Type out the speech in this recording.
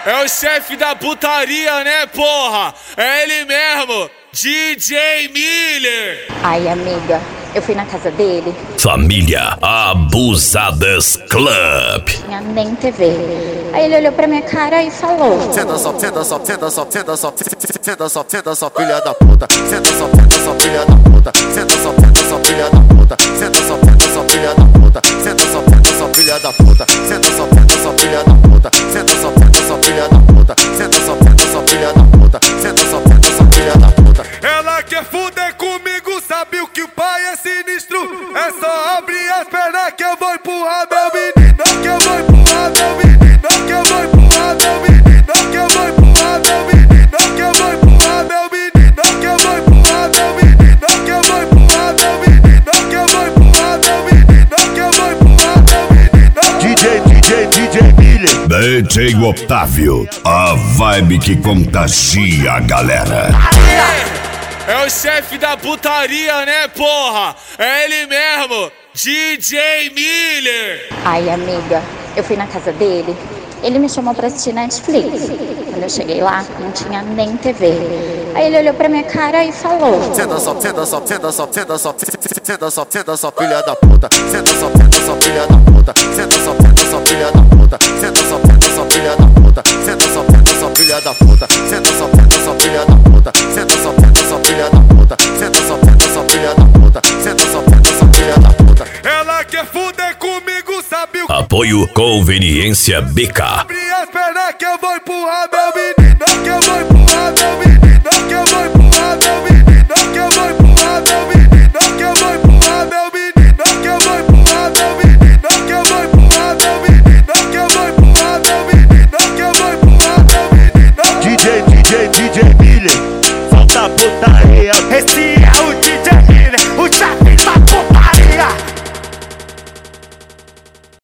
É o chefe da putaria, né, porra? É ele mesmo, DJ Miller. Ai, amiga, eu fui na casa dele. Família Abusadas Club. Tinha nem TV. Aí ele olhou pra minha cara e falou: Senta só, senta só, senta só, senta só, senta só, senta só, filha da puta. Senta só, filha da puta. Senta só, filha da puta. Senta só, filha da puta. Senta só, filha da puta. Senta só, filha da puta. Senta só, filha da puta. Senta só, filha da puta. Senta só, filha da puta. Ela quer fuder comigo, sabe o que o pai é sinistro? É só abrir as pernas que eu vou empurrar meu menino. Que eu vou empurrar meu menino. Que eu vou empurrar meu menino. Que eu vou empurrar meu menino. Que eu vou empurrar meu menino. Que eu vou empurrar meu menino. Que eu vou empurrar meu menino. Que eu vou empurrar meu menino. Que eu vou empurrar meu menino. DJ Miller. DJ Otávio. A vibe que contagia a galera. É o chefe da putaria, né, porra? É ele mesmo, DJ Miller. ai, amiga, eu fui na casa dele. Ele me chamou pra assistir Netflix. Quando eu cheguei lá, não tinha nem TV. Aí ele olhou pra minha cara e falou: Senta só, senta só, senta só, senta só, senta só, senta só, filha da puta. Senta só, filha da puta. Senta só, filha da puta. Senta só, filha da puta. Senta só, filha da puta. Senta só, filha da puta. Senta só, filha da puta. Senta só, filha da puta. Senta só, filha da puta. Ela quer fuder comigo, sabe o que? Apoio Conveniência BK. Abre as pernas que eu vou empurrar meu menino. Que eu vou empurrar